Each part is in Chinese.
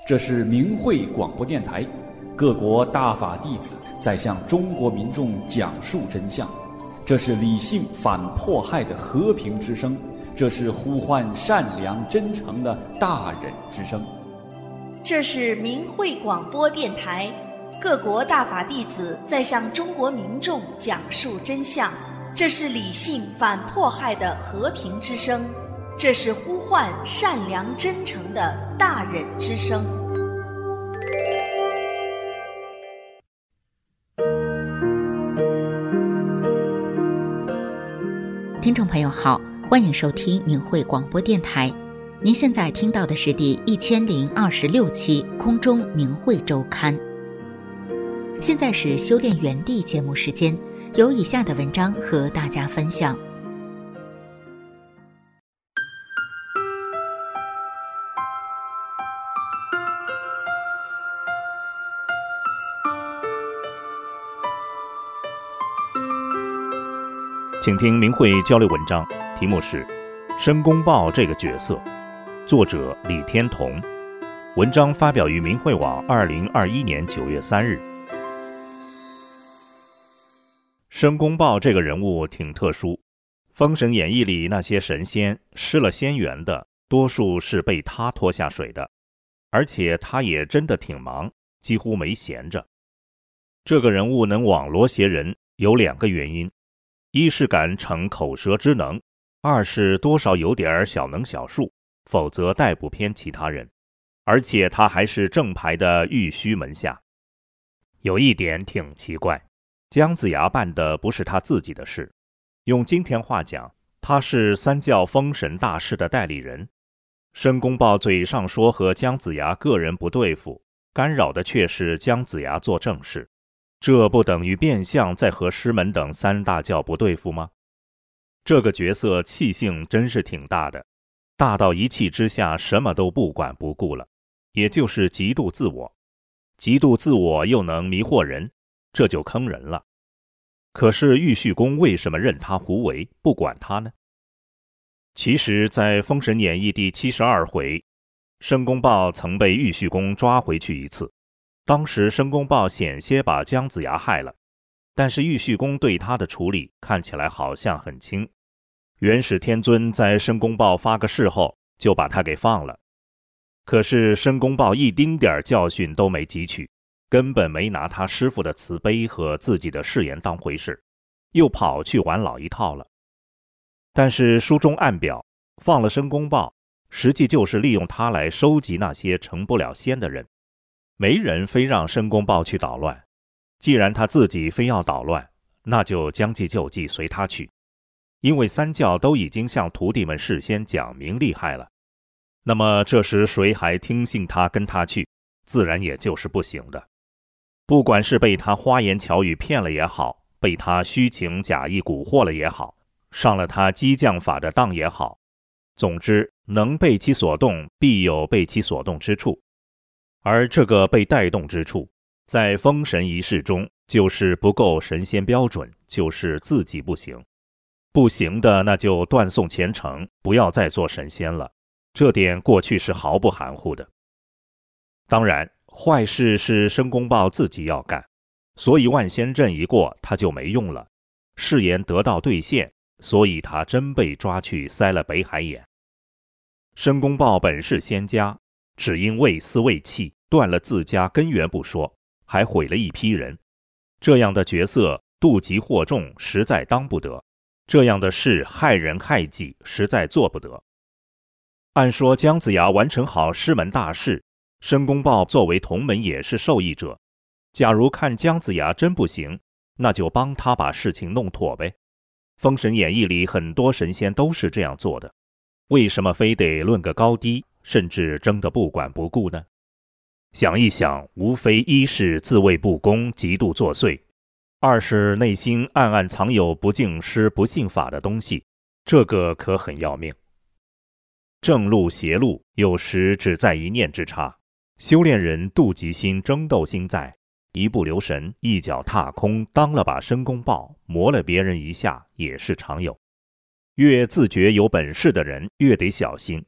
这是明慧广播电台，各国大法弟子在向中国民众讲述真相。这是理性反迫害的和平之声，这是呼唤善良真诚的大忍之声。 这是明慧广播电台，各国大法弟子在向中国民众讲述真相。这是理性反迫害的和平之声，这是呼唤善良真诚的大忍之声。 听众朋友好，欢迎收听明慧广播电台。您现在听到的是第1026期空中明慧周刊。现在是修炼园地节目时间，有以下的文章和大家分享。 请听明慧交流文章，题目是申公豹这个角色，作者李天同，文章发表于明慧网2021年9月3日。申公豹这个人物挺特殊，《封神演义》里那些神仙失了仙缘的，多数是被他拖下水的，而且他也真的挺忙，几乎没闲着。这个人物能网罗邪人，有2个原因。一是敢逞口舌之能，二是多少有点小能小术，否则带不偏其他人。而且他还是正牌的玉虚门下。有一点挺奇怪，姜子牙办的不是他自己的事，用今天话讲，他是三教封神大事的代理人。申公豹嘴上说和姜子牙个人不对付，干扰的却是姜子牙做正事。这不等于变相在和师门等3大教不对付吗？这个角色气性真是挺大的，大到一气之下什么都不管不顾了，也就是极度自我。极度自我又能迷惑人，这就坑人了。可是玉虚公为什么任他胡为，不管他呢？其实在《封神演义》第72回，申公豹曾被玉虚公抓回去一次。当时申公豹险些把姜子牙害了，但是玉虚公对他的处理看起来好像很轻。元始天尊在申公豹发个誓后，就把他给放了。可是申公豹一丁点教训都没汲取，根本没拿他师父的慈悲和自己的誓言当回事，又跑去玩老一套了。但是书中暗表，放了申公豹，实际就是利用他来收集那些成不了仙的人。没人非让申公豹去捣乱，既然他自己非要捣乱，那就将计就计，随他去。因为3教都已经向徒弟们事先讲明厉害了，那么这时谁还听信他跟他去，自然也就是不行的。不管是被他花言巧语骗了也好，被他虚情假意蛊惑了也好，上了他激将法的当也好，总之能被其所动，必有被其所动之处。而这个被带动之处，在封神仪式中就是不够神仙标准，就是自己不行。不行的那就断送前程，不要再做神仙了，这点过去是毫不含糊的。当然坏事是申公豹自己要干，所以万仙阵一过他就没用了，誓言得到兑现，所以他真被抓去塞了北海眼。申公豹本是仙家，只因为私为气，断了自家根源不说，还毁了一批人。这样的角色妒忌惑众，实在当不得。这样的事害人害己，实在做不得。按说姜子牙完成好师门大事，申公豹作为同门也是受益者。假如看姜子牙真不行，那就帮他把事情弄妥呗。封神演义里很多神仙都是这样做的，为什么非得论个高低，甚至争得不管不顾呢？想一想，无非一是自卫不公，极度作祟；二是内心暗暗藏有不敬师不信法的东西，这个可很要命。正路邪路有时只在一念之差，修炼人妒忌心争斗心在，一不留神一脚踏空，当了把申公豹，磨了别人一下，也是常有。越自觉有本事的人越得小心，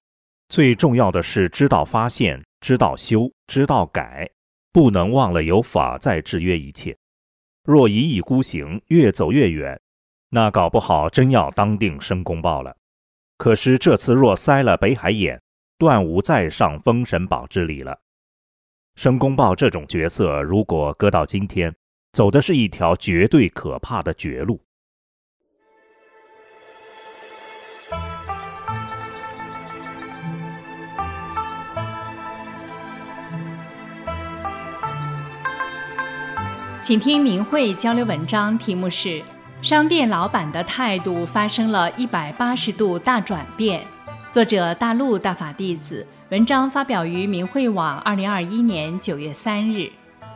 最重要的是知道发现，知道修，知道改，不能忘了有法在制约一切。若一意孤行，越走越远，那搞不好真要当定申公豹了。可是这次若塞了北海眼，断无再上封神榜之理了。申公豹这种角色，如果搁到今天，走的是一条绝对可怕的绝路。 请听明慧交流文章，题目是商店老板的态度发生了180度大转变，作者大陆大法弟子，文章发表于明慧网2021年9月3日。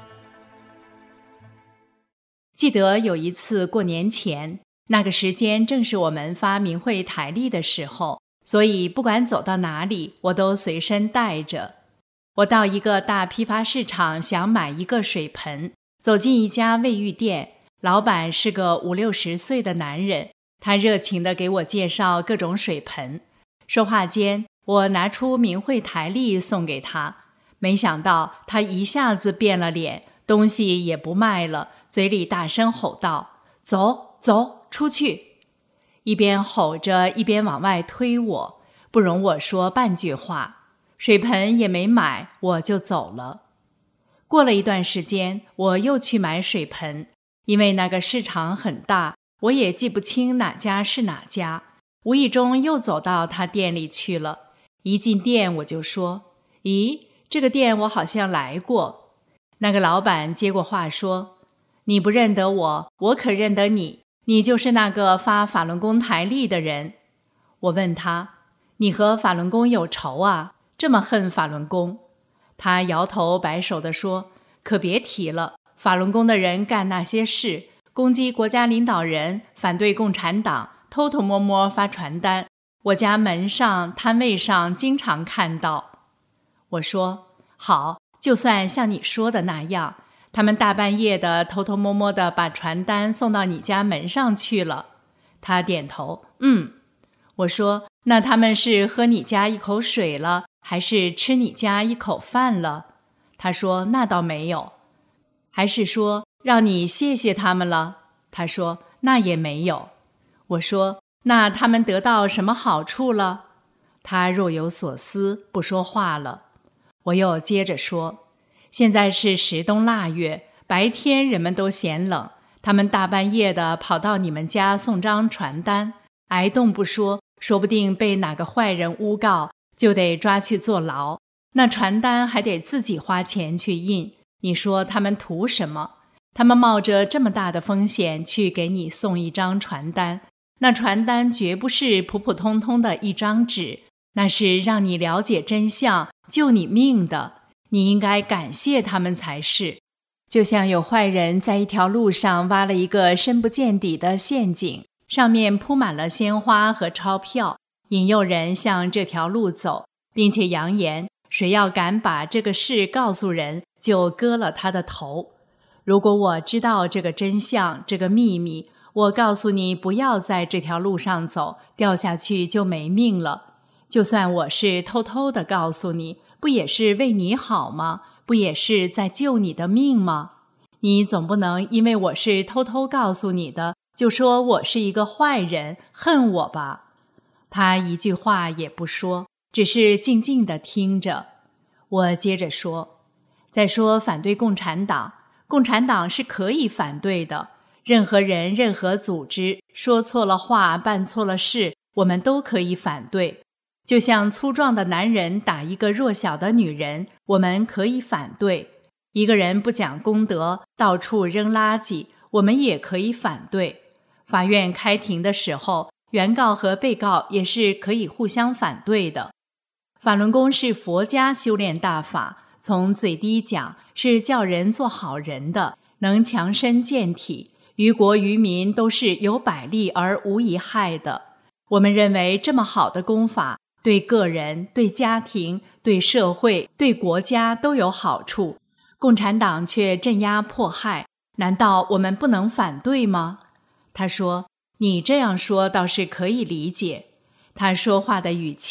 记得有一次过年前，那个时间正是我们发明慧台历的时候，所以不管走到哪里，我都随身带着。我到一个大批发市场想买一个水盆，走进一家卫浴店，老板是个50-60岁的男人，他热情地给我介绍各种水盆。说话间，我拿出明慧台历送给他，没想到他一下子变了脸，东西也不卖了，嘴里大声吼道：“走走，出去！”一边吼着，一边往外推我，不容我说半句话。水盆也没买，我就走了。过了一段时间，我又去买水盆，因为那个市场很大，我也记不清哪家是哪家，无意中又走到他店里去了。一进店我就说：“咦，这个店我好像来过。”那个老板接过话说：“你不认得我，我可认得你，你就是那个发法轮功台历的人。”我问他：“你和法轮功有仇啊？这么恨法轮功？”他摇头摆手地说：“可别提了，法轮功的人干那些事，攻击国家领导人，反对共产党，偷偷摸摸发传单，我家门上摊位上经常看到。”我说：“好，就算像你说的那样，他们大半夜的偷偷摸摸的把传单送到你家门上去了。”他点头：“我说：“那他们是喝你家一口水了，还是吃你家一口饭了？”他说：“那倒没有。”还是说让你谢谢他们了？他说：“那也没有。”我说：“那他们得到什么好处了？”他若有所思，不说话了。我又接着说：“现在是10冬腊月，白天人们都嫌冷，他们大半夜的跑到你们家送张传单，挨冻不说，说不定被哪个坏人诬告，就得抓去坐牢。那传单还得自己花钱去印，你说他们图什么？他们冒着这么大的风险去给你送一张传单，那传单绝不是普普通通的一张纸，那是让你了解真相、救你命的，你应该感谢他们才是。就像有坏人在一条路上挖了一个深不见底的陷阱，上面铺满了鲜花和钞票，引诱人向这条路走，并且扬言谁要敢把这个事告诉人，就割了他的头。如果我知道这个真相，这个秘密，我告诉你不要在这条路上走，掉下去就没命了。就算我是偷偷的告诉你，不也是为你好吗？不也是在救你的命吗？你总不能因为我是偷偷告诉你的，就说我是一个坏人，恨我吧？他一句话也不说，只是静静地听着。我接着说：“再说反对共产党，共产党是可以反对的，任何人、任何组织说错了话、办错了事，我们都可以反对。就像粗壮的男人打一个弱小的女人，我们可以反对；一个人不讲公德，到处扔垃圾，我们也可以反对。法院开庭的时候，原告和被告也是可以互相反对的。法轮功是佛家修炼大法，从最低讲是叫人做好人的，能强身健体，于国于民都是有百利而无一害的。我们认为这么好的功法，对个人、对家庭、对社会、对国家都有好处，共产党却镇压迫害，难道我们不能反对吗？他说：“你这样说倒是可以理解。”他说话的语气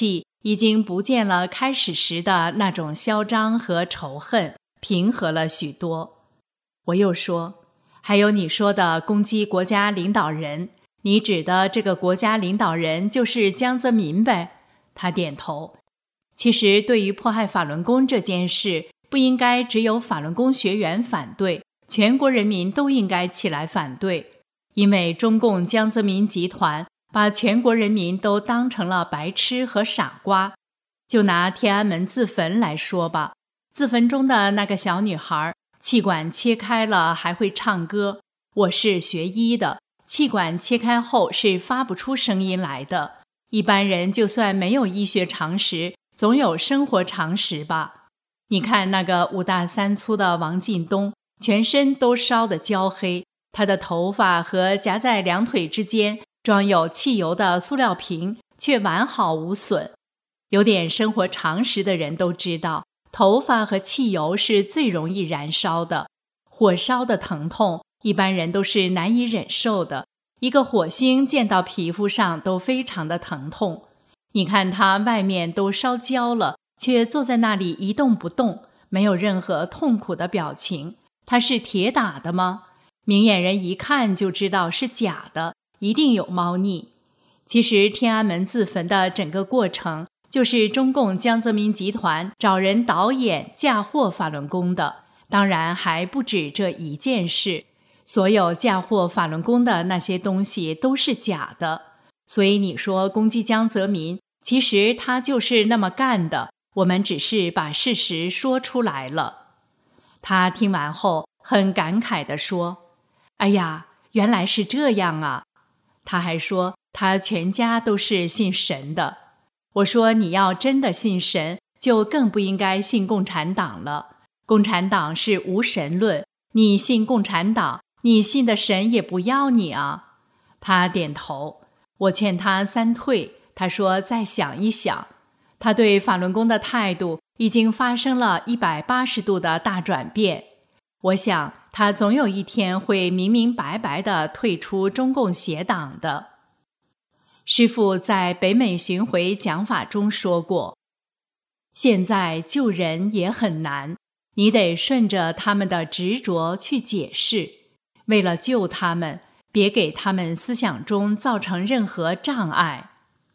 已经不见了开始时的那种嚣张和仇恨，平和了许多。我又说，还有你说的攻击国家领导人，你指的这个国家领导人就是江泽民呗？他点头。其实对于迫害法轮功这件事，不应该只有法轮功学员反对，全国人民都应该起来反对。因为中共江泽民集团把全国人民都当成了白痴和傻瓜。就拿天安门自焚来说吧，自焚中的那个小女孩，气管切开了还会唱歌。我是学医的，气管切开后是发不出声音来的。一般人就算没有医学常识，总有生活常识吧。你看那个5大3粗的王进东，全身都烧得焦黑，他的头发和夹在两腿之间装有汽油的塑料瓶却完好无损。有点生活常识的人都知道，头发和汽油是最容易燃烧的，火烧的疼痛一般人都是难以忍受的，一个火星溅到皮肤上都非常的疼痛。你看他外面都烧焦了，却坐在那里一动不动，没有任何痛苦的表情。他是铁打的吗？明眼人一看就知道是假的，一定有猫腻。其实天安门自焚的整个过程，就是中共江泽民集团找人导演嫁祸法轮功的，当然还不止这一件事。所有嫁祸法轮功的那些东西都是假的。所以你说攻击江泽民，其实他就是那么干的，我们只是把事实说出来了。他听完后很感慨地说，哎呀，原来是这样啊。他还说他全家都是信神的。我说你要真的信神，就更不应该信共产党了。共产党是无神论，你信共产党，你信的神也不要你啊。他点头。我劝他3退，他说再想一想。他对法轮功的态度已经发生了180度的大转变。我想他总有一天会明明白白地退出中共邪党的。师父在北美巡回讲法中说过，现在救人也很难，你得顺着他们的执着去解释，为了救他们，别给他们思想中造成任何障碍。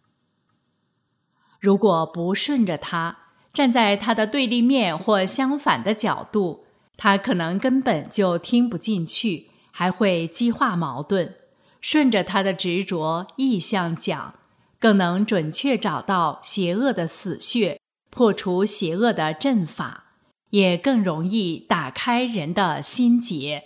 如果不顺着他，站在他的对立面或相反的角度，他可能根本就听不进去，还会激化矛盾。顺着他的执着意向讲，更能准确找到邪恶的死穴，破除邪恶的阵法，也更容易打开人的心结。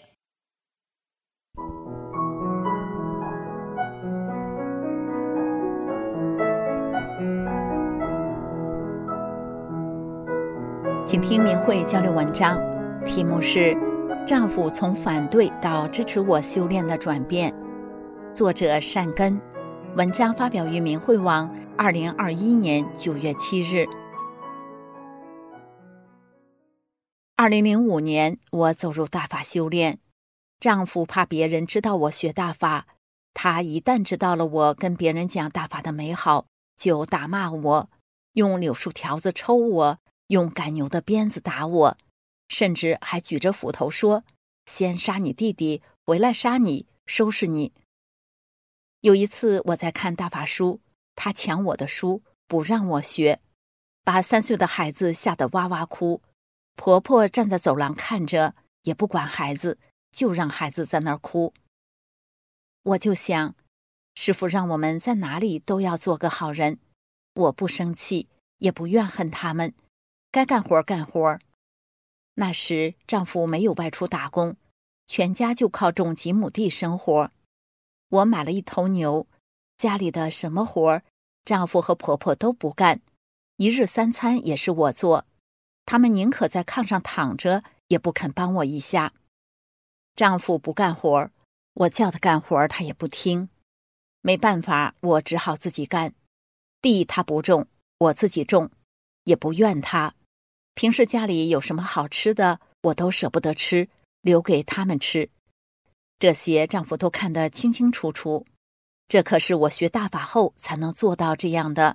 请听明慧交流文章，题目是丈夫从反对到支持我修炼的转变，作者善根，文章发表于明慧网2021年9月7日。2005年，我走入大法修炼，丈夫怕别人知道我学大法，他一旦知道了我跟别人讲大法的美好，就打骂我，用柳树条子抽我，用赶牛的鞭子打我，甚至还举着斧头说，先杀你弟弟，回来杀你，收拾你。有一次我在看大法书，他抢我的书，不让我学，把3岁的孩子吓得哇哇哭。婆婆站在走廊看着，也不管孩子，就让孩子在那儿哭。我就想，师父让我们在哪里都要做个好人，我不生气，也不怨恨他们，该干活干活。那时丈夫没有外出打工，全家就靠种几亩地生活。我买了1头牛，家里的什么活丈夫和婆婆都不干，1日3餐也是我做，他们宁可在炕上躺着，也不肯帮我一下。丈夫不干活，我叫他干活他也不听，没办法，我只好自己干。地他不种，我自己种，也不怨他。平时家里有什么好吃的，我都舍不得吃，留给他们吃。这些丈夫都看得清清楚楚，这可是我学大法后才能做到这样的。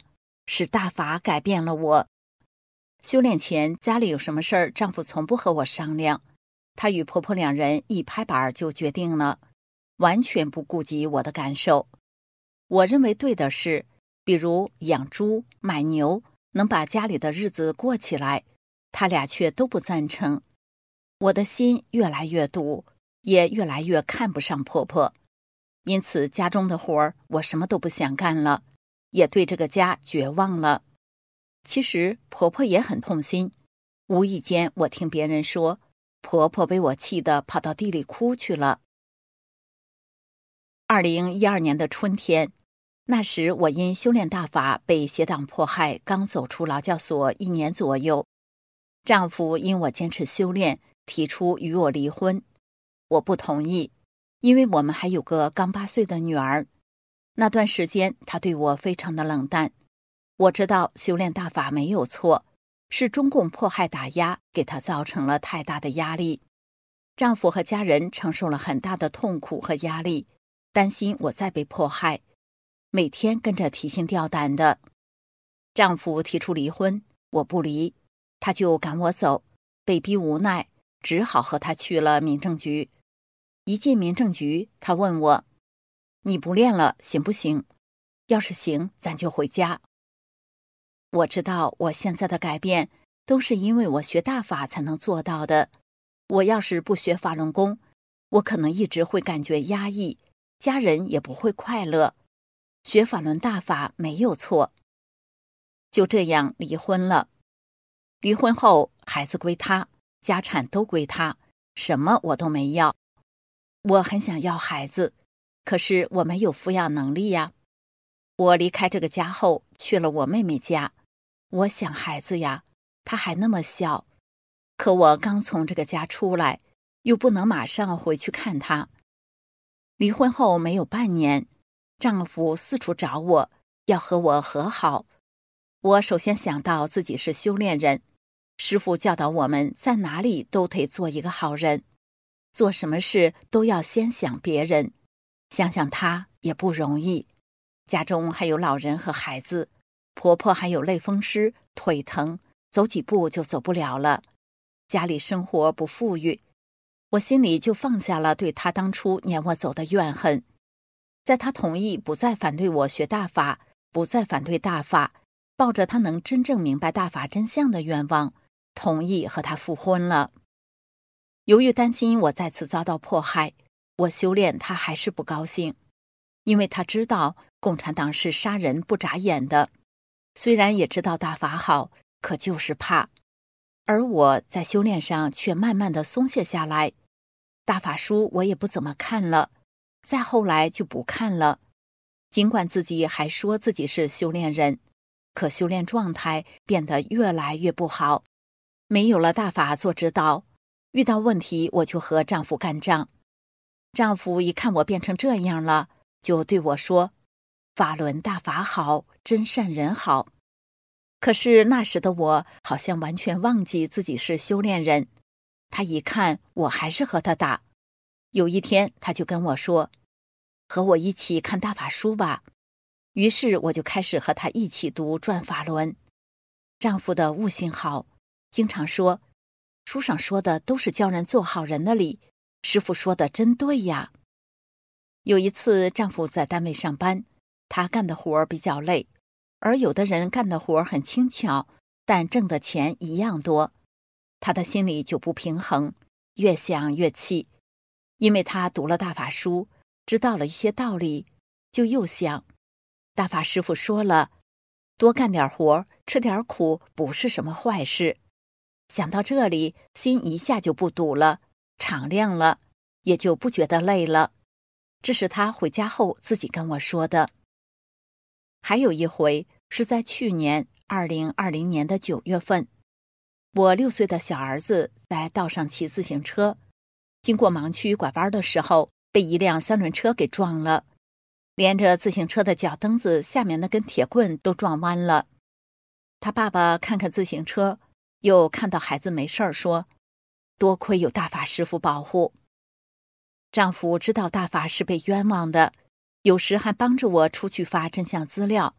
是大法改变了我。修炼前家里有什么事儿，丈夫从不和我商量，他与婆婆两人一拍板就决定了，完全不顾及我的感受。我认为对的事，比如养猪、买牛，能把家里的日子过起来，他俩却都不赞成。我的心越来越堵，也越来越看不上婆婆，因此家中的活儿我什么都不想干了，也对这个家绝望了。其实婆婆也很痛心，无意间我听别人说，婆婆被我气得跑到地里哭去了。2012年的春天，那时我因修炼大法被邪党迫害，刚走出劳教所1年左右。丈夫因我坚持修炼，提出与我离婚，我不同意，因为我们还有个刚8岁的女儿。那段时间他对我非常的冷淡。我知道修炼大法没有错，是中共迫害打压给他造成了太大的压力。丈夫和家人承受了很大的痛苦和压力，担心我再被迫害，每天跟着提心吊胆的。丈夫提出离婚，我不离，他就赶我走，被逼无奈，只好和他去了民政局。一进民政局，他问我，你不练了行不行？要是行，咱就回家。我知道我现在的改变都是因为我学大法才能做到的。我要是不学法轮功，我可能一直会感觉压抑，家人也不会快乐。学法轮大法没有错。就这样离婚了。离婚后，孩子归他，家产都归他，什么我都没要。我很想要孩子，可是我没有抚养能力呀。我离开这个家后，去了我妹妹家。我想孩子呀，她还那么小，可我刚从这个家出来，又不能马上回去看她。离婚后没有半年，丈夫四处找我，要和我和好。我首先想到自己是修炼人，师父教导我们在哪里都得做一个好人，做什么事都要先想别人，想想他也不容易。家中还有老人和孩子，婆婆还有类风湿，腿疼，走几步就走不了了。家里生活不富裕，我心里就放下了对他当初撵我走的怨恨。在他同意不再反对我学大法，不再反对大法，抱着他能真正明白大法真相的愿望，同意和他复婚了。由于担心我再次遭到迫害，我修炼他还是不高兴，因为他知道共产党是杀人不眨眼的，虽然也知道大法好，可就是怕。而我在修炼上却慢慢的松懈下来，大法书我也不怎么看了，再后来就不看了。尽管自己还说自己是修炼人，可修炼状态变得越来越不好，没有了大法做指导，遇到问题我就和丈夫干仗。丈夫一看我变成这样了，就对我说，法轮大法好，真善人好。可是那时的我好像完全忘记自己是修炼人，他一看我还是和他打。有一天他就跟我说，和我一起看大法书吧。于是我就开始和他一起读转法轮。丈夫的悟性好，经常说，书上说的都是教人做好人的理，师父说的真对呀。有一次丈夫在单位上班，他干的活比较累，而有的人干的活很轻巧，但挣的钱一样多，他的心里就不平衡，越想越气。因为他读了大法书，知道了一些道理，就又想，大法师父说了，多干点活，吃点苦，不是什么坏事。想到这里，心一下就不堵了，敞亮了，也就不觉得累了。这是他回家后自己跟我说的。还有一回是在去年2020年的9月份，我6岁的小儿子在道上骑自行车，经过盲区拐弯的时候，被一辆3轮车给撞了，连着自行车的脚蹬子下面那根铁棍都撞弯了。他爸爸看看自行车，又看到孩子没事儿，说，多亏有大法师父保护。丈夫知道大法是被冤枉的，有时还帮着我出去发真相资料，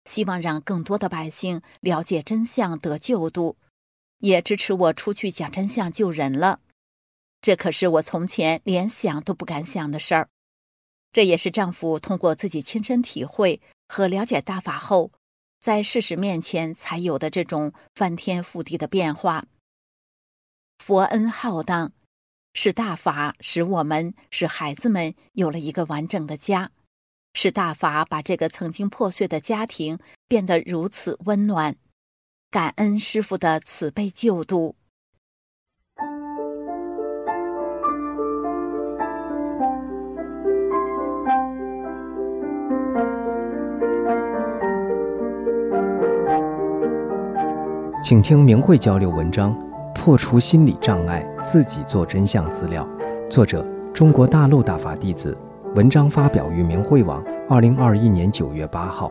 希望让更多的百姓了解真相得救度，也支持我出去讲真相救人了。这可是我从前连想都不敢想的事儿。这也是丈夫通过自己亲身体会和了解大法后，在事实面前才有的这种翻天覆地的变化。佛恩浩荡，是大法使我们，使孩子们有了一个完整的家，是大法把这个曾经破碎的家庭变得如此温暖。感恩师父的慈悲救度。 请听明慧交流文章，破除心理障碍，自己做真相资料。作者：中国大陆大法弟子。文章发表于明慧网，2021年9月8号。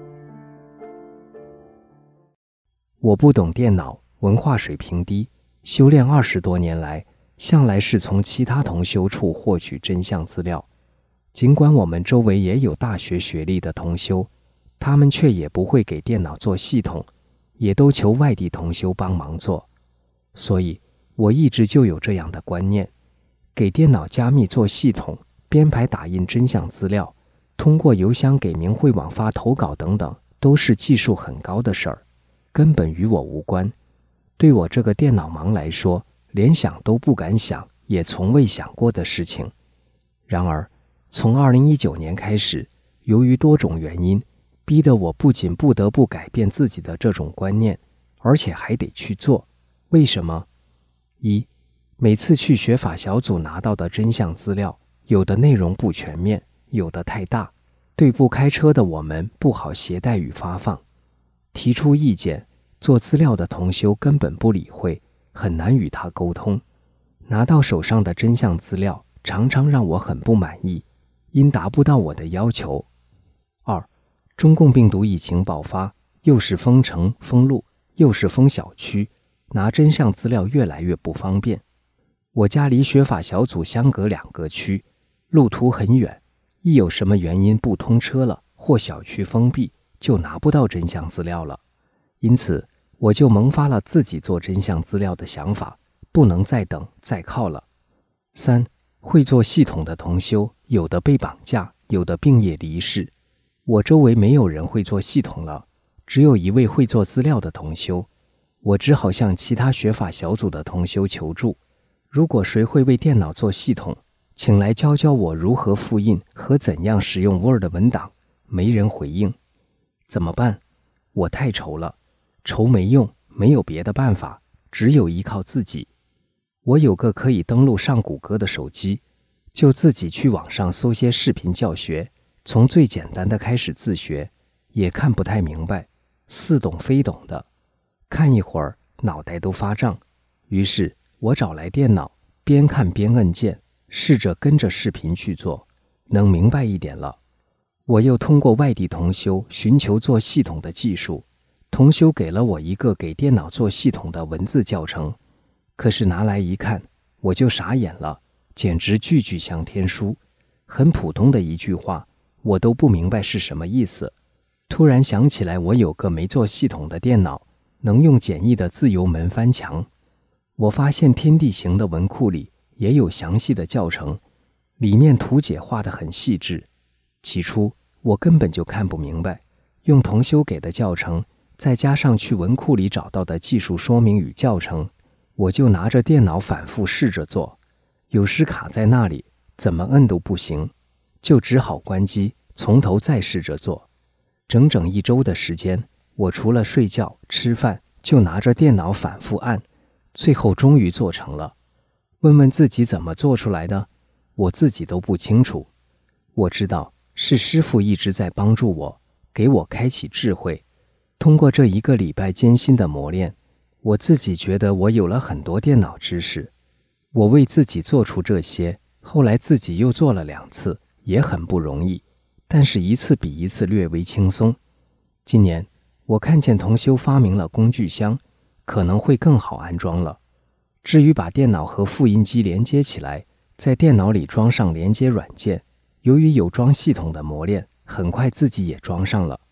我不懂电脑，文化水平低，修炼20多年来，向来是从其他同修处获取真相资料。尽管我们周围也有大学学历的同修，他们却也不会给电脑做系统，也都求外地同修帮忙做。所以我一直就有这样的观念，给电脑加密做系统，编排打印真相资料，通过邮箱给明慧网发投稿等等，都是技术很高的事儿，根本与我无关。对我这个电脑盲来说，连想都不敢想，也从未想过的事情。然而从2019年开始，由于多种原因，逼得我不仅不得不改变自己的这种观念，而且还得去做。为什么？一，每次去学法小组拿到的真相资料，有的内容不全面，有的太大，对不开车的我们不好携带与发放。提出意见，做资料的同修根本不理会，很难与他沟通。拿到手上的真相资料，常常让我很不满意，因达不到我的要求。二，中共病毒疫情爆发，又是封城封路，又是封小区，拿真相资料越来越不方便。我家离学法小组相隔2个区，路途很远，一有什么原因不通车了，或小区封闭，就拿不到真相资料了。因此我就萌发了自己做真相资料的想法，不能再等再靠了。三，会做系统的同修，有的被绑架，有的病业离世。我周围没有人会做系统了，只有一位会做资料的同修，我只好向其他学法小组的同修求助。如果谁会为电脑做系统，请来教教我如何复印和怎样使用 Word 文档。没人回应，怎么办？我太愁了，愁没用，没有别的办法，只有依靠自己。我有个可以登录上谷歌的手机，就自己去网上搜些视频教学，从最简单的开始自学，也看不太明白，似懂非懂的，看一会儿脑袋都发胀。于是我找来电脑，边看边摁键，试着跟着视频去做，能明白一点了。我又通过外地同修寻求做系统的技术，同修给了我一个给电脑做系统的文字教程，可是拿来一看，我就傻眼了，简直句句像天书，很普通的一句话，我都不明白是什么意思。突然想起来，我有个没做系统的电脑，能用简易的自由门翻墙。我发现天地行的文库里也有详细的教程，里面图解画得很细致。起初我根本就看不明白，用同修给的教程，再加上去文库里找到的技术说明与教程，我就拿着电脑反复试着做，有时卡在那里，怎么摁都不行，就只好关机，从头再试着做。整整1周的时间，我除了睡觉吃饭，就拿着电脑反复按，最后终于做成了。问问自己怎么做出来的，我自己都不清楚。我知道是师父一直在帮助我，给我开启智慧。通过这1个礼拜艰辛的磨练，我自己觉得我有了很多电脑知识。我为自己做出这些，后来自己又做了2次，也很不容易，但是一次比一次略微轻松。今年我看见同修发明了工具箱，可能会更好安装了。至于把电脑和复印机连接起来，在电脑里装上连接软件，由于有装系统的磨练，很快自己也装上了。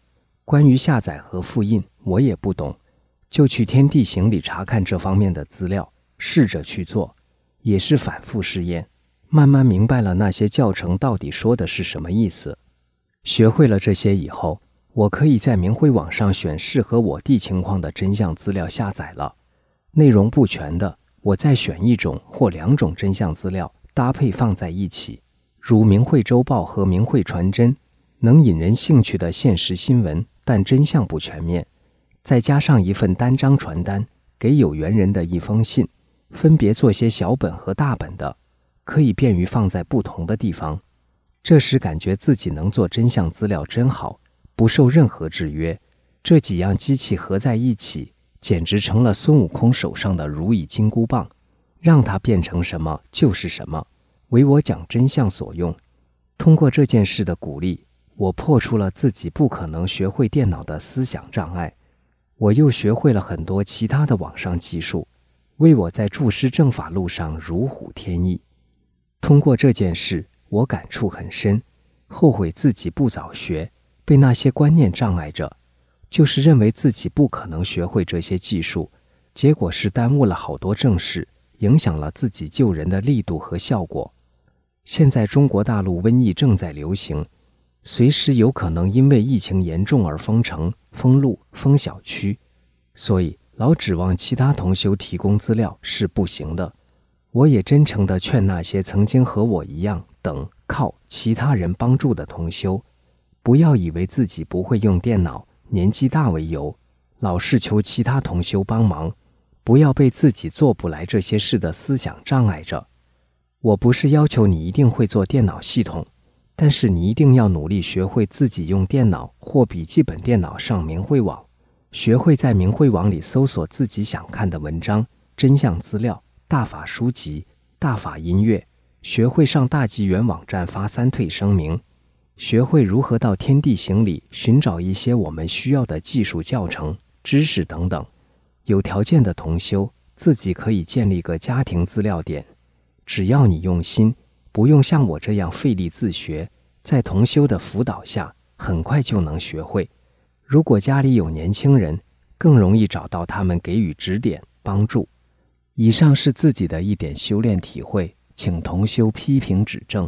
关于下载和复印，我也不懂，就去天地行里查看这方面的资料，试着去做，也是反复试验，慢慢明白了那些教程到底说的是什么意思。学会了这些以后，我可以在明慧网上选适合我地情况的真相资料下载了。内容不全的，我再选1种或2种真相资料搭配放在一起，如明慧周报和明慧传真，能引人兴趣的现实新闻，但真相不全面，再加上一份单张传单，给有缘人的一封信，分别做些小本和大本的，可以便于放在不同的地方。这时感觉自己能做真相资料真好，不受任何制约。这几样机器合在一起，简直成了孙悟空手上的如意金箍棒，让它变成什么就是什么，为我讲真相所用。通过这件事的鼓励，我破除了自己不可能学会电脑的思想障碍，我又学会了很多其他的网上技术，为我在注师正法路上如虎添翼。通过这件事，我感触很深，后悔自己不早学，被那些观念障碍着，就是认为自己不可能学会这些技术，结果是耽误了好多正事，影响了自己救人的力度和效果。现在中国大陆瘟疫正在流行，随时有可能因为疫情严重而封城、封路、封小区，所以老指望其他同修提供资料是不行的。我也真诚地劝那些曾经和我一样等靠其他人帮助的同修，不要以为自己不会用电脑、年纪大为由，老是求其他同修帮忙，不要被自己做不来这些事的思想障碍着。我不是要求你一定会做电脑系统，但是你一定要努力学会自己用电脑或笔记本电脑上明慧网，学会在明慧网里搜索自己想看的文章、真相资料、大法书籍、大法音乐，学会上大纪元网站发3退声明，学会如何到天地行里寻找一些我们需要的技术教程、知识等等。有条件的同修自己可以建立个家庭资料点，只要你用心，不用像我这样费力自学，在同修的辅导下很快就能学会。如果家里有年轻人，更容易找到他们给予指点帮助。以上是自己的一点修炼体会，请同修批评指正。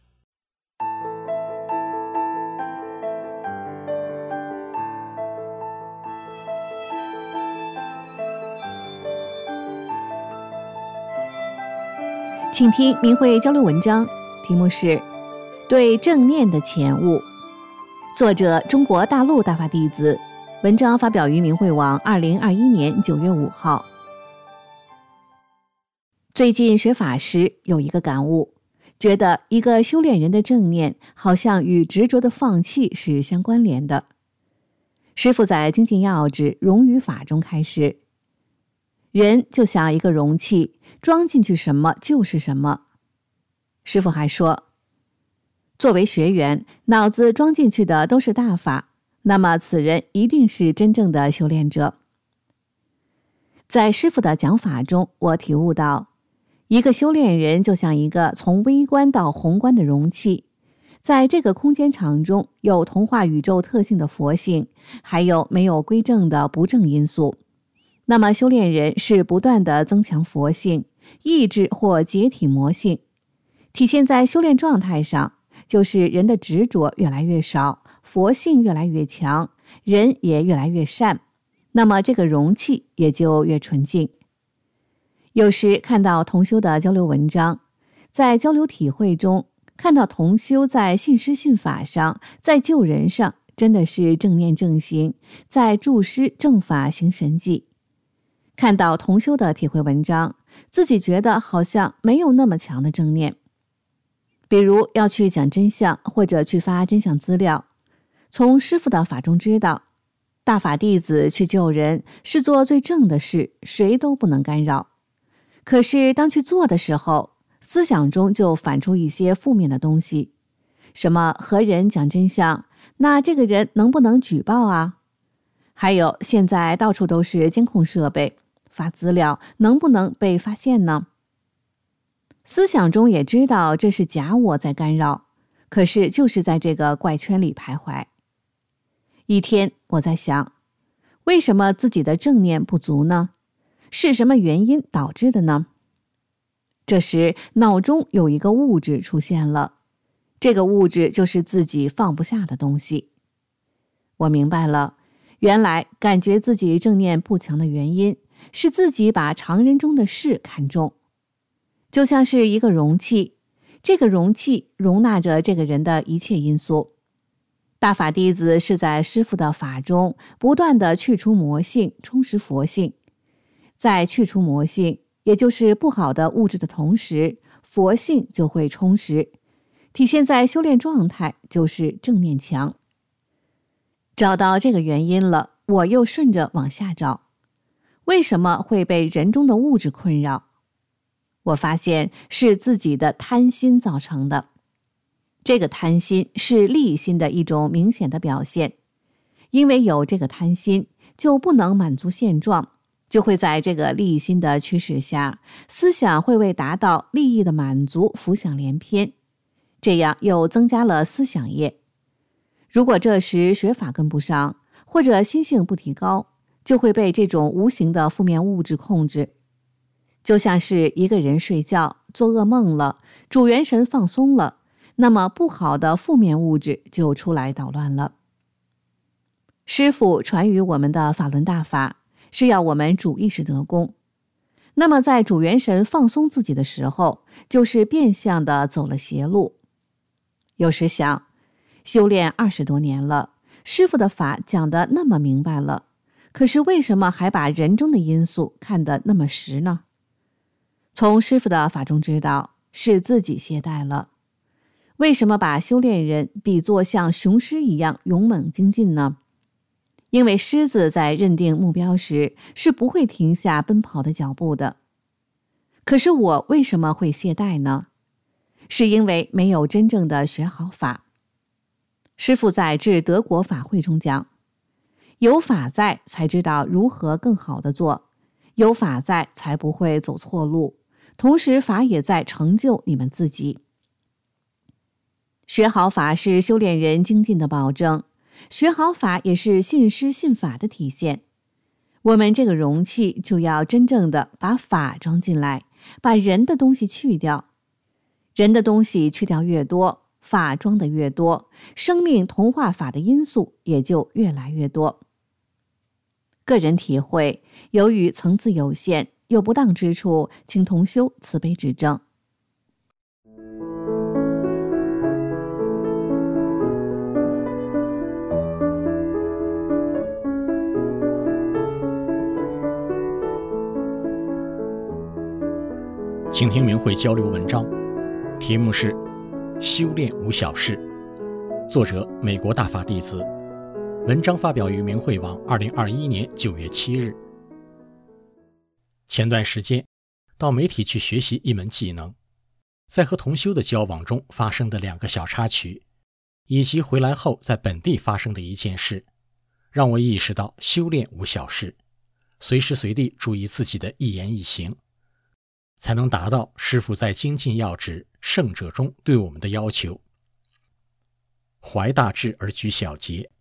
请听明慧交流文章，题目是《对正念的前悟》，作者中国大陆大法弟子，文章发表于明慧网2021年9月5号。最近学法时有一个感悟，觉得一个修炼人的正念好像与执着的放弃是相关联的。师父在精进要旨容于法中开示，人就像一个容器，装进去什么就是什么。师父还说，作为学员，脑子装进去的都是大法，那么此人一定是真正的修炼者。在师父的讲法中，我体悟到，一个修炼人就像一个从微观到宏观的容器，在这个空间场中有同化宇宙特性的佛性，还有没有归正的不正因素。那么修炼人是不断地增强佛性、意志或解体魔性，体现在修炼状态上，就是人的执着越来越少，佛性越来越强，人也越来越善，那么这个容器也就越纯净。有时看到同修的交流文章，在交流体会中看到同修在信师信法上，在救人上真的是正念正行，在助师正法行神迹。看到同修的体会文章，自己觉得好像没有那么强的正念。比如要去讲真相，或者去发真相资料，从师父的法中知道，大法弟子去救人是做最正的事，谁都不能干扰。可是当去做的时候，思想中就反出一些负面的东西，什么和人讲真相，那这个人能不能举报啊？还有现在到处都是监控设备，发资料能不能被发现呢？思想中也知道这是假我在干扰，可是就是在这个怪圈里徘徊。 一天，我在想，为什么自己的正念不足呢？是什么原因导致的呢？这时，脑中有一个物质出现了，这个物质就是自己放不下的东西。我明白了，原来感觉自己正念不强的原因是自己把常人中的事看重，就像是一个容器，这个容器容纳着这个人的一切因素。大法弟子是在师父的法中不断地去除魔性，充实佛性。在去除魔性，也就是不好的物质的同时，佛性就会充实，体现在修炼状态就是正念强。找到这个原因了，我又顺着往下找，为什么会被人中的物质困扰？我发现是自己的贪心造成的。这个贪心是利心的一种明显的表现，因为有这个贪心，就不能满足现状，就会在这个利心的驱使下，思想会为达到利益的满足浮想联翩，这样又增加了思想业。如果这时学法跟不上，或者心性不提高，就会被这种无形的负面物质控制。就像是一个人睡觉做噩梦了，主元神放松了，那么不好的负面物质就出来捣乱了。师父传于我们的法轮大法，是要我们主意识得功。那么在主元神放松自己的时候，就是变相的走了邪路。有时想，修炼20多年了，师父的法讲得那么明白了，可是为什么还把人中的因素看得那么实呢？从师父的法中知道，是自己懈怠了。为什么把修炼人比作像雄狮一样勇猛精进呢？因为狮子在认定目标时是不会停下奔跑的脚步的。可是我为什么会懈怠呢？是因为没有真正的学好法。师父在致德国法会中讲，有法在才知道如何更好的做，有法在才不会走错路，同时法也在成就你们自己。学好法是修炼人精进的保证，学好法也是信师信法的体现。我们这个容器就要真正的把法装进来，把人的东西去掉。人的东西去掉越多，法装的越多，生命同化法的因素也就越来越多。个人体会，由于层次有限，有不当之处，请同修慈悲指正。 请听明慧交流文章，题目是《修炼无小事》，作者美国大法弟子，文章发表于明慧网2021年9月7日。前段时间到媒体去学习一门技能，在和同修的交往中发生的2个小插曲，以及回来后在本地发生的一件事，让我意识到修炼无小事，随时随地注意自己的一言一行，才能达到师父在精进要旨圣者中对我们的要求。怀大志而举小节。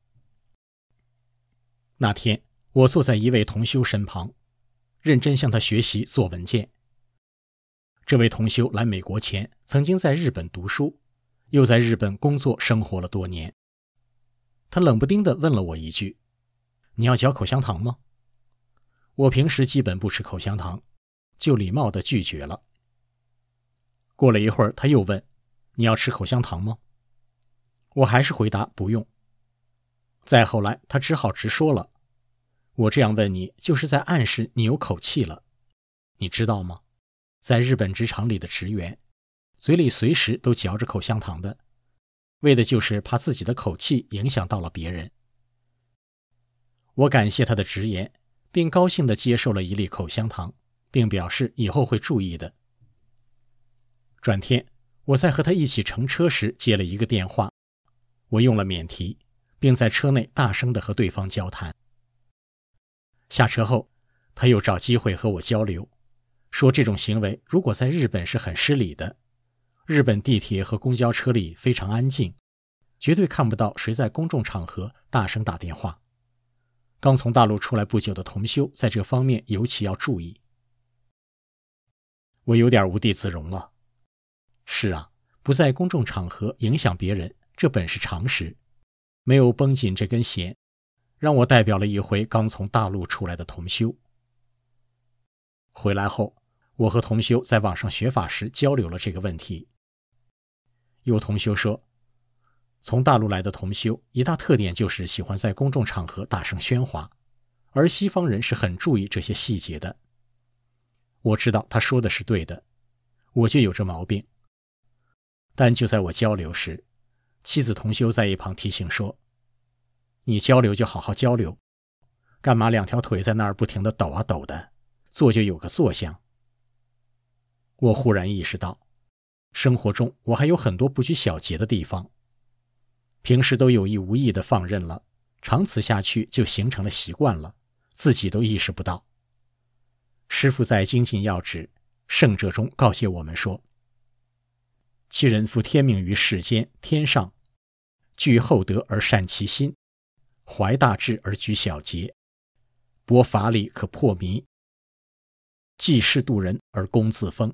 那天我坐在一位同修身旁，认真向他学习做文件。这位同修来美国前曾经在日本读书，又在日本工作生活了多年。他冷不丁地问了我一句：“你要嚼口香糖吗？”我平时基本不吃口香糖，就礼貌地拒绝了。过了一会儿，他又问：“你要吃口香糖吗？”我还是回答不用。再后来，他只好直说了：“我这样问你，就是在暗示你有口气了。你知道吗？在日本职场里的职员，嘴里随时都嚼着口香糖的，为的就是怕自己的口气影响到了别人。”我感谢他的直言，并高兴地接受了一粒口香糖，并表示以后会注意的。转天，我在和他一起乘车时接了一个电话，我用了免提，并在车内大声地和对方交谈。下车后，他又找机会和我交流，说这种行为如果在日本是很失礼的，日本地铁和公交车里非常安静， 绝对看不到谁在公众场合大声打电话。刚从大陆出来不久的同修在这方面尤其要注意。我有点无地自容了。是啊，不在公众场合影响别人，这本是常识。没有绷紧这根弦，让我代表了一回刚从大陆出来的同修。回来后，我和同修在网上学法时交流了这个问题。有同修说，从大陆来的同修一大特点就是喜欢在公众场合大声喧哗，而西方人是很注意这些细节的。我知道他说的是对的，我就有这毛病。但就在我交流时，妻子同修在一旁提醒说，你交流就好好交流，干嘛两条腿在那儿不停地抖啊抖的，坐就有个坐相。我忽然意识到，生活中我还有很多不拘小节的地方，平时都有意无意地放任了，长此下去就形成了习惯了，自己都意识不到。师父在精进要旨圣者中告诫我们说，其人夫天命于世间，天上具厚德而善其心，怀大志而居小节，博法理可破迷，济世度人而功自封。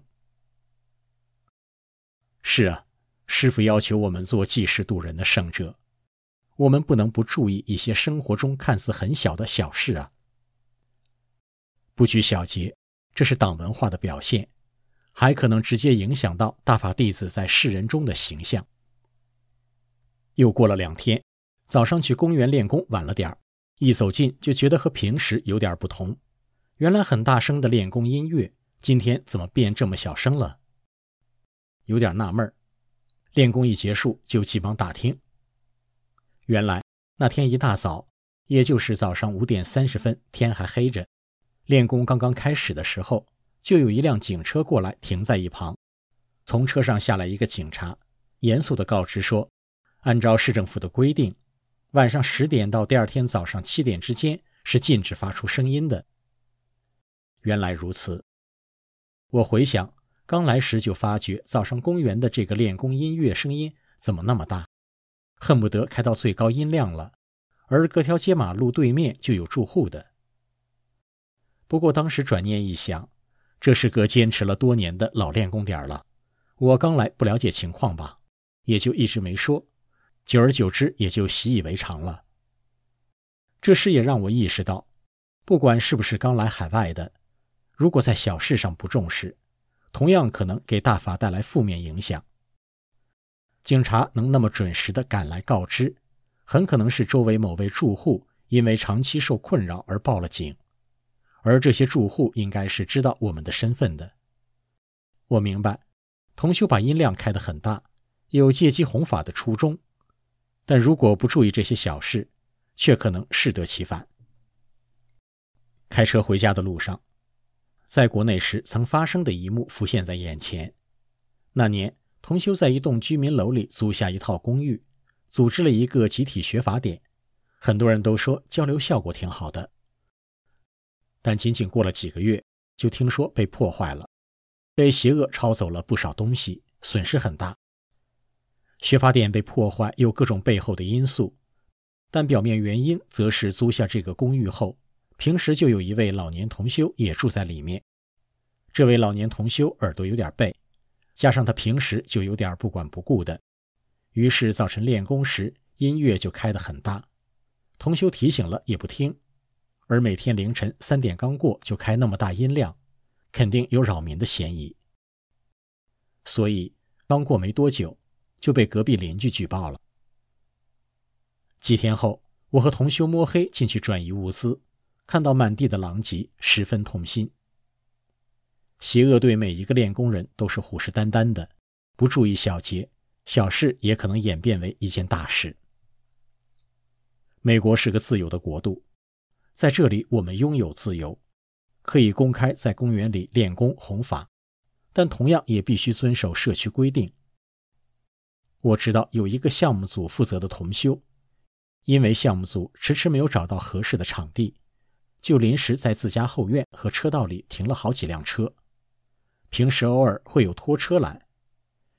是啊，师父要求我们做济世度人的圣者，我们不能不注意一些生活中看似很小的小事啊。不拘小节，这是党文化的表现，还可能直接影响到大法弟子在世人中的形象。又过了2天，早上去公园练功晚了点儿，一走近就觉得和平时有点不同。原来很大声的练功音乐，今天怎么变这么小声了？有点纳闷。练功一结束就急忙打听，原来那天一大早，也就是早上5点30分，天还黑着，练功刚刚开始的时候，就有一辆警车过来停在一旁。从车上下来一个警察，严肃地告知说，按照市政府的规定，晚上10点到第二天早上7点之间是禁止发出声音的。原来如此。我回想，刚来时就发觉早上公园的这个练功音乐声音怎么那么大，恨不得开到最高音量了，而隔条街马路对面就有住户的。不过当时转念一想，这是个坚持了多年的老练功点了，我刚来不了解情况吧，也就一直没说，久而久之也就习以为常了。这时也让我意识到，不管是不是刚来海外的，如果在小事上不重视，同样可能给大法带来负面影响。警察能那么准时地赶来告知，很可能是周围某位住户因为长期受困扰而报了警，而这些住户应该是知道我们的身份的。我明白，同修把音量开得很大，有借机弘法的初衷，但如果不注意这些小事，却可能适得其反。开车回家的路上，在国内时曾发生的一幕浮现在眼前。那年，同修在一栋居民楼里租下一套公寓，组织了一个集体学法典，很多人都说交流效果挺好的。但仅仅过了几个月，就听说被破坏了，被邪恶抄走了不少东西，损失很大。学法典被破坏有各种背后的因素，但表面原因则是租下这个公寓后，平时就有一位老年同修也住在里面。这位老年同修耳朵有点背，加上他平时就有点不管不顾的，于是早晨练功时音乐就开得很大，同修提醒了也不听，而每天凌晨3点刚过就开那么大音量，肯定有扰民的嫌疑。所以刚过没多久就被隔壁邻居举报了。几天后，我和同修摸黑进去转移物资，看到满地的狼藉，十分痛心。邪恶对每一个练功人都是虎视眈眈的，不注意小节，小事也可能演变为一件大事。美国是个自由的国度，在这里我们拥有自由，可以公开在公园里练功弘法，但同样也必须遵守社区规定。我知道有一个项目组负责的同修，因为项目组迟迟没有找到合适的场地，就临时在自家后院和车道里停了好几辆车，平时偶尔会有拖车来。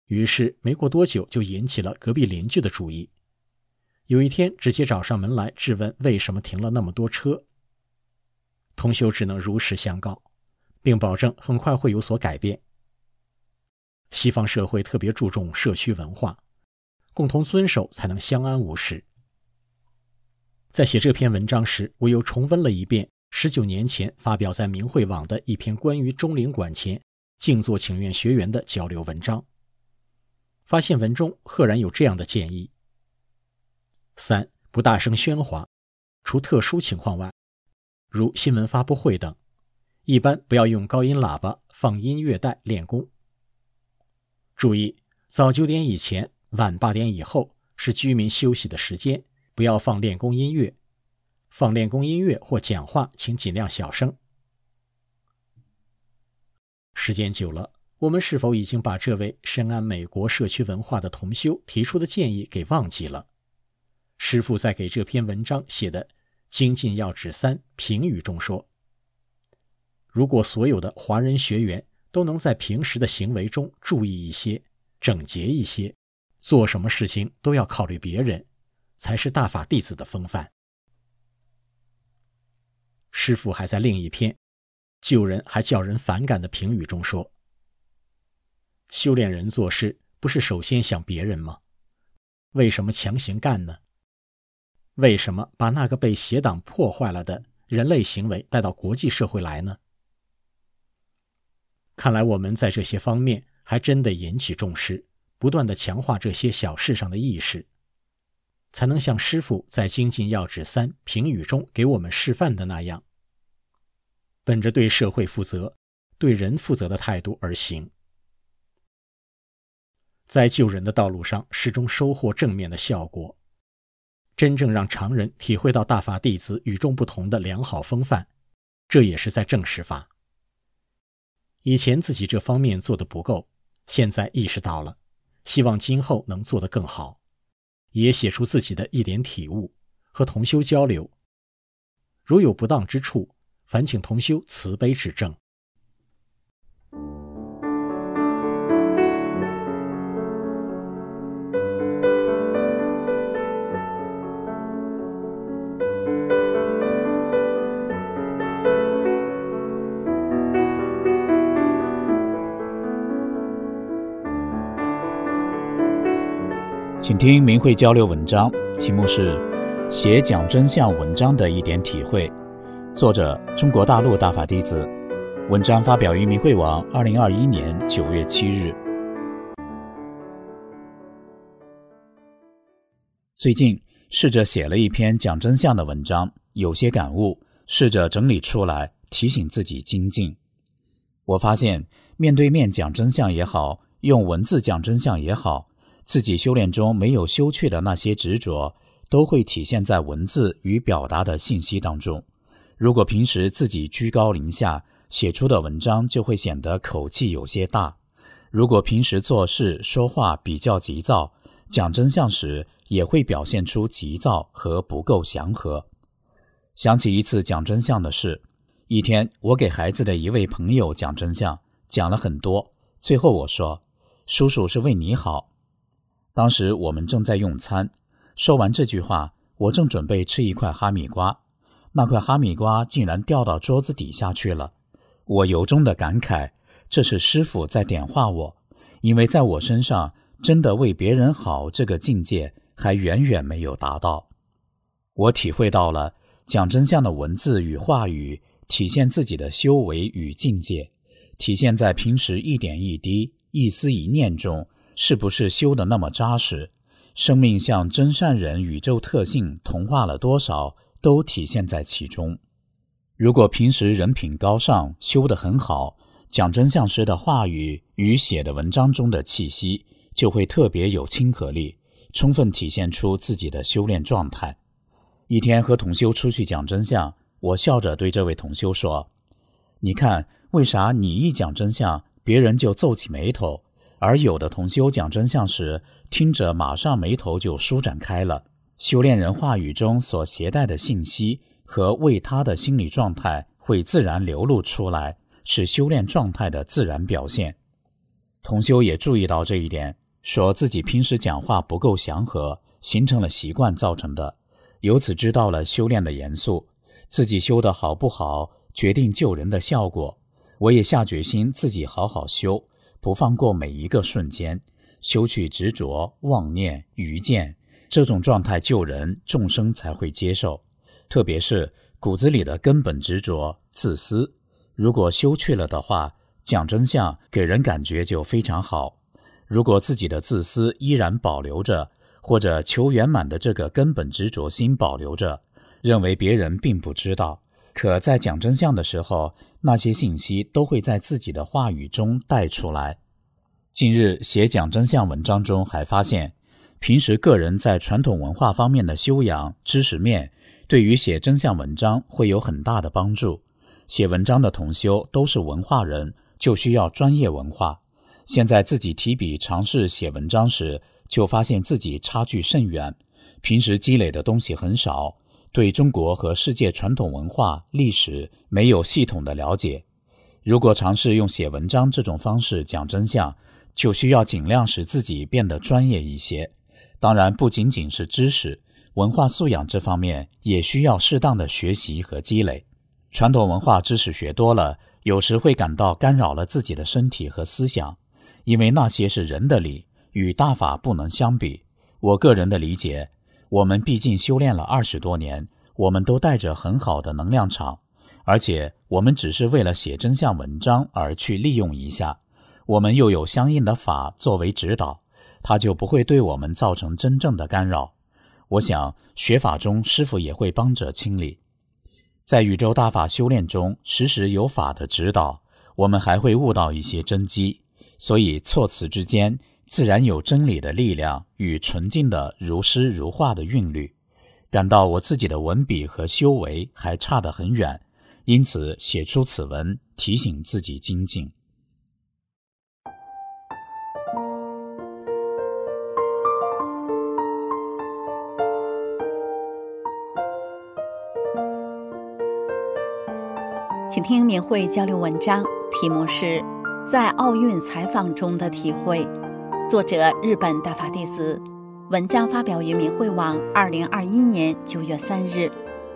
于是没过多久就引起了隔壁邻居的注意。有一天直接找上门来质问为什么停了那么多车。同修只能如实相告，并保证很快会有所改变。西方社会特别注重社区文化，共同遵守才能相安无事。在写这篇文章时，我又重温了一遍19年前发表在明慧网的一篇关于钟灵馆前静坐请愿学员的交流文章，发现文中赫然有这样的建议：3. 不大声喧哗，除特殊情况外，如新闻发布会等，一般不要用高音喇叭放音乐带练功。注意，早9点以前，晚8点以后是居民休息的时间，不要放练功音乐。放练功音乐或讲话，请尽量小声。时间久了，我们是否已经把这位深谙美国社区文化的同修提出的建议给忘记了？师父在给这篇文章写的精进要旨3评语中说，如果所有的华人学员都能在平时的行为中注意一些，整洁一些，做什么事情都要考虑别人，才是大法弟子的风范。师父还在另一篇救人还叫人反感的评语中说，修炼人做事不是首先想别人吗？为什么强行干呢？为什么把那个被邪党破坏了的人类行为带到国际社会来呢？看来我们在这些方面还真得引起重视，不断地强化这些小事上的意识，才能像师父在精进要旨3评语中给我们示范的那样，本着对社会负责、对人负责的态度而行，在救人的道路上始终收获正面的效果，真正让常人体会到大法弟子与众不同的良好风范，这也是在正实法。以前自己这方面做得不够，现在意识到了，希望今后能做得更好，也写出自己的一点体悟，和同修交流。如有不当之处，烦请同修慈悲指正。 请听明慧交流文章，题目是《写讲真相文章的一点体会》，作者中国大陆大法弟子，文章发表于明慧网2021年9月7日。最近试着写了一篇讲真相的文章，有些感悟，试着整理出来，提醒自己精进。我发现面对面讲真相也好，用文字讲真相也好，自己修炼中没有修去的那些执着，都会体现在文字与表达的信息当中。如果平时自己居高临下，写出的文章就会显得口气有些大；如果平时做事说话比较急躁，讲真相时也会表现出急躁和不够祥和。想起一次讲真相的事，一天我给孩子的一位朋友讲真相，讲了很多，最后我说，叔叔是为你好。当时我们正在用餐，说完这句话，我正准备吃一块哈密瓜，那块哈密瓜竟然掉到桌子底下去了。我由衷的感慨，这是师父在点化我，因为在我身上真的为别人好这个境界还远远没有达到。我体会到了讲真相的文字与话语体现自己的修为与境界，体现在平时一点一滴、一丝一念中是不是修得那么扎实，生命像真善人宇宙特性同化了多少，都体现在其中。如果平时人品高尚，修得很好，讲真相时的话语与写的文章中的气息就会特别有亲和力，充分体现出自己的修炼状态。一天和同修出去讲真相，我笑着对这位同修说，你看为啥你一讲真相，别人就皱起眉头，而有的同修讲真相时，听着马上眉头就舒展开了。修炼人话语中所携带的信息和为他的心理状态会自然流露出来，是修炼状态的自然表现。同修也注意到这一点， 说自己平时讲话不够祥和，形成了习惯造成的，由此知道了修炼的严肃，自己修得好不好，决定救人的效果。我也下决心自己好好修，不放过每一个瞬间，修去执着、妄念、愚见，这种状态救人，众生才会接受。特别是骨子里的根本执着、自私，如果修去了的话，讲真相给人感觉就非常好。如果自己的自私依然保留着，或者求圆满的这个根本执着心保留着，认为别人并不知道，可在讲真相的时候，那些信息都会在自己的话语中带出来。近日写讲真相文章中还发现，平时个人在传统文化方面的修养、知识面，对于写真相文章会有很大的帮助。写文章的同修都是文化人，就需要专业文化。现在自己提笔尝试写文章时，就发现自己差距甚远，平时积累的东西很少，对中国和世界传统文化、历史没有系统的了解。如果尝试用写文章这种方式讲真相，就需要尽量使自己变得专业一些。当然，不仅仅是知识、文化素养这方面，也需要适当的学习和积累。传统文化知识学多了，有时会感到干扰了自己的身体和思想，因为那些是人的理，与大法不能相比。我个人的理解，我们毕竟修炼了20多年，我们都带着很好的能量场，而且我们只是为了写真相文章而去利用一下，我们又有相应的法作为指导，它就不会对我们造成真正的干扰。我想学法中师父也会帮着清理。在宇宙大法修炼中，时时有法的指导，我们还会悟到一些真机，所以措辞之间自然有真理的力量与纯净的如诗如画的韵律。感到我自己的文笔和修为还差得很远，因此写出此文，提醒自己精进。 请听明慧交流文章，题目是在奥运采访中的体会，作者日本大法弟子，文章发表于明慧网2021年9月3日。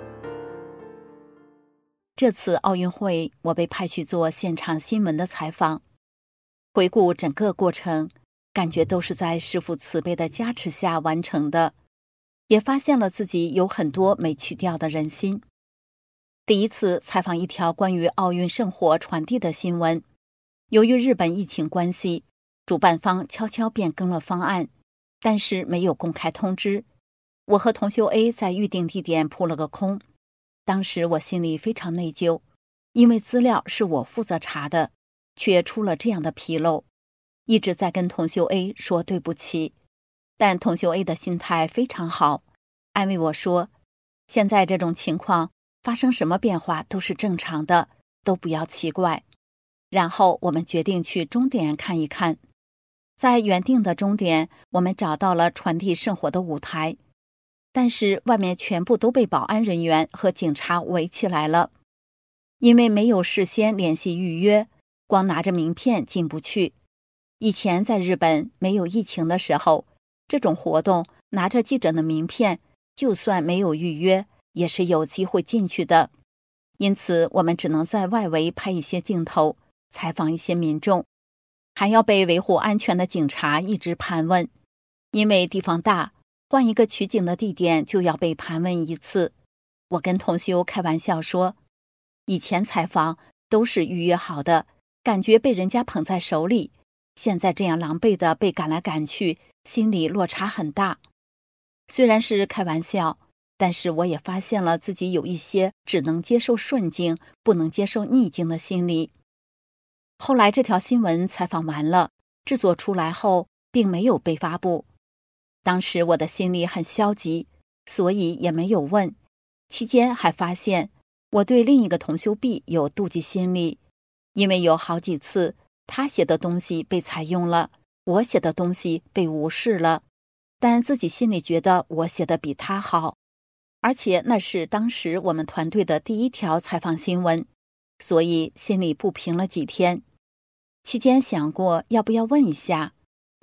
这次奥运会，我被派去做现场新闻的采访，回顾整个过程，感觉都是在师父慈悲的加持下完成的，也发现了自己有很多没去掉的人心。第一次采访一条关于奥运圣火传递的新闻，由于日本疫情关系，主办方悄悄变更了方案，但是没有公开通知。我和同修 A 在预定地点扑了个空，当时我心里非常内疚，因为资料是我负责查的，却出了这样的纰漏，一直在跟同修 A 说对不起。但同修 A 的心态非常好，安慰我说，现在这种情况发生什么变化都是正常的，都不要奇怪。然后我们决定去终点看一看。在原定的终点，我们找到了传递圣火的舞台，但是外面全部都被保安人员和警察围起来了。因为没有事先联系预约，光拿着名片进不去。以前在日本没有疫情的时候，这种活动拿着记者的名片，就算没有预约，也是有机会进去的。因此我们只能在外围拍一些镜头，采访一些民众，还要被维护安全的警察一直盘问。因为地方大，换一个取景的地点就要被盘问一次。我跟同修开玩笑说，以前采访都是预约好的，感觉被人家捧在手里，现在这样狼狈的被赶来赶去，心里落差很大。虽然是开玩笑，但是我也发现了自己有一些只能接受顺境，不能接受逆境的心理。后来这条新闻采访完了，制作出来后并没有被发布。当时我的心里很消极，所以也没有问。期间还发现我对另一个同修 B 有妒忌心理，因为有好几次他写的东西被采用了，我写的东西被无视了，但自己心里觉得我写的比他好。而且那是当时我们团队的第一条采访新闻，所以心里不平了几天。期间想过要不要问一下，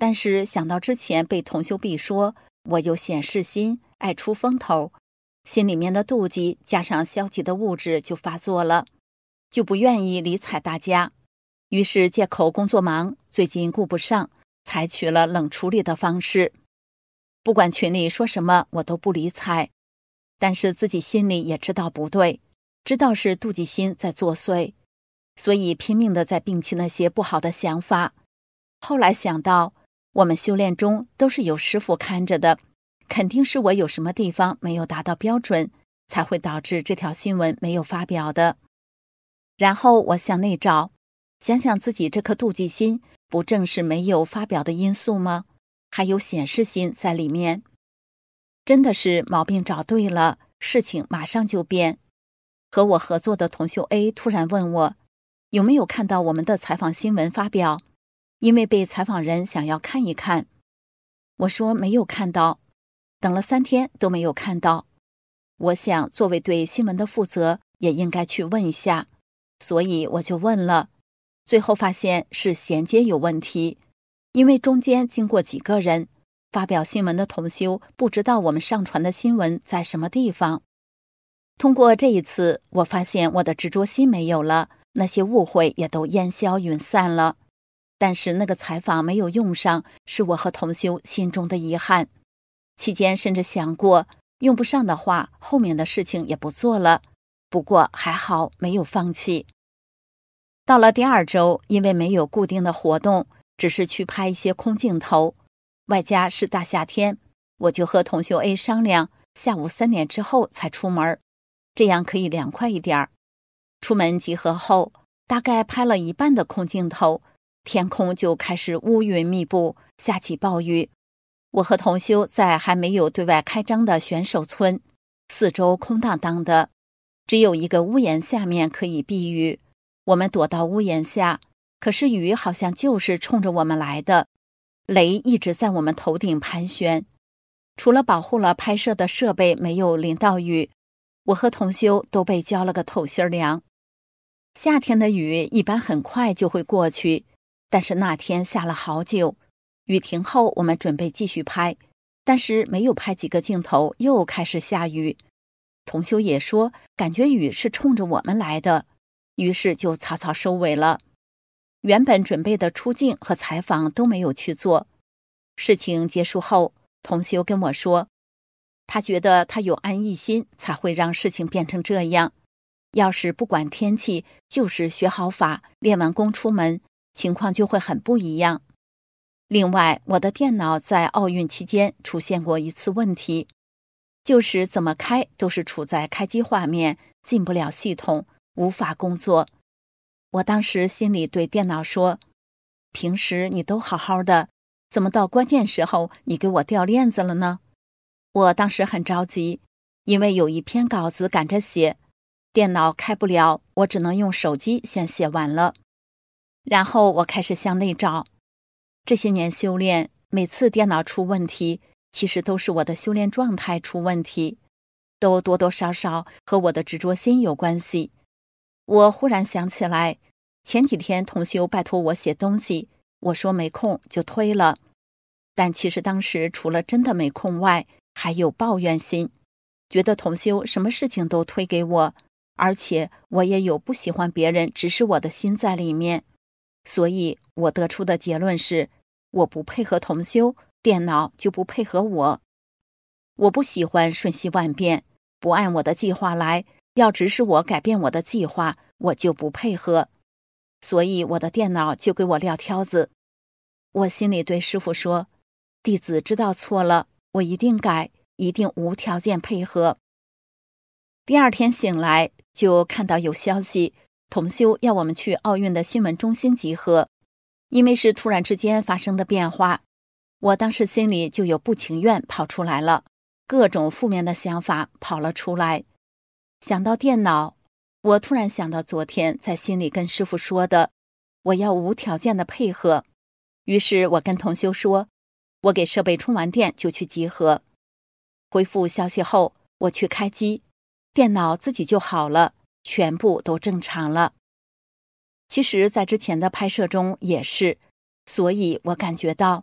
但是想到之前被同修 B 说我有显示心，爱出风头，心里面的妒忌加上消极的物质就发作了，就不愿意理睬大家，于是借口工作忙，最近顾不上，采取了冷处理的方式。不管群里说什么我都不理睬，但是自己心里也知道不对，知道是妒忌心在作祟，所以拼命地在摒弃那些不好的想法。后来想到我们修炼中都是有师父看着的，肯定是我有什么地方没有达到标准，才会导致这条新闻没有发表的。然后我向内找，想想自己这颗妒忌心不正是没有发表的因素吗？还有显示心在里面。真的是毛病找对了，事情马上就变。和我合作的同修 A 突然问我有没有看到我们的采访新闻发表，因为被采访人想要看一看。我说没有看到，等了3天都没有看到。我想作为对新闻的负责，也应该去问一下，所以我就问了。最后发现是衔接有问题，因为中间经过几个人，发表新闻的同修不知道我们上传的新闻在什么地方。通过这一次，我发现我的执着心没有了，那些误会也都烟消云散了。但是那个采访没有用上，是我和同修心中的遗憾。期间甚至想过，用不上的话，后面的事情也不做了。不过还好没有放弃。到了第2周，因为没有固定的活动，只是去拍一些空镜头，外加是大夏天，我就和同修 A 商量，下午3点之后才出门，这样可以凉快一点。出门集合后，大概拍了一半的空镜头，天空就开始乌云密布，下起暴雨。我和同修在还没有对外开张的选手村，四周空荡荡的，只有一个屋檐下面可以避雨。我们躲到屋檐下，可是雨好像就是冲着我们来的，雷一直在我们头顶盘旋。除了保护了拍摄的设备没有淋到雨，我和同修都被浇了个透心凉。夏天的雨一般很快就会过去，但是那天下了好久。雨停后，我们准备继续拍，但是没有拍几个镜头，又开始下雨。同修也说，感觉雨是冲着我们来的，于是就草草收尾了。原本准备的出镜和采访都没有去做。事情结束后，同修跟我说，他觉得他有安逸心，才会让事情变成这样。要是不管天气，就是学好法，练完功出门，情况就会很不一样。另外，我的电脑在奥运期间出现过一次问题，就是怎么开都是处在开机画面，进不了系统，无法工作。我当时心里对电脑说，平时你都好好的，怎么到关键时候你给我掉链子了呢？我当时很着急，因为有一篇稿子赶着写，电脑开不了，我只能用手机先写完了。然后我开始向内找，这些年修炼，每次电脑出问题，其实都是我的修炼状态出问题，都多多少少和我的执着心有关系。我忽然想起来，前几天同修拜托我写东西，我说没空就推了。但其实当时除了真的没空外，还有抱怨心，觉得同修什么事情都推给我，而且我也有不喜欢别人指使我的心在里面。所以我得出的结论是，我不配合同修，电脑就不配合我。我不喜欢瞬息万变，不按我的计划来，要指使我改变我的计划，我就不配合。所以我的电脑就给我撂挑子。我心里对师父说，弟子知道错了，我一定改，一定无条件配合。第2天醒来，就看到有消息，同修要我们去奥运的新闻中心集合。因为是突然之间发生的变化，我当时心里就有不情愿跑出来了，各种负面的想法跑了出来。想到电脑，我突然想到昨天在心里跟师父说的，我要无条件的配合。于是我跟同修说，我给设备充完电就去集合。回复消息后，我去开机，电脑自己就好了，全部都正常了。其实在之前的拍摄中也是，所以我感觉到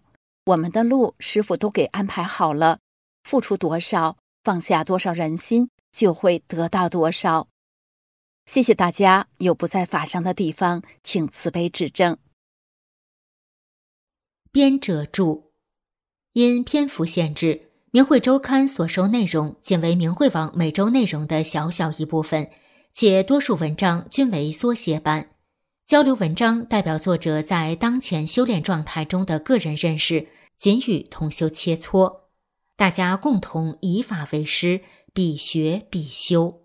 我们的路师父都给安排好了，付出多少，放下多少人心，就会得到多少。谢谢大家，有不在法上的地方，请慈悲指正。 编者注：因篇幅限制，明慧周刊所收内容仅为明慧网每周内容的小小一部分，且多数文章均为缩写版。交流文章代表作者在当前修炼状态中的个人认识，仅与同修切磋，大家共同以法为师，必学必修。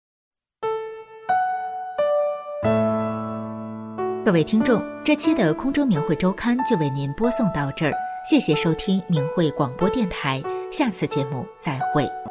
各位听众，这期的空中明慧周刊就为您播送到这儿，谢谢收听明慧广播电台，下次节目再会。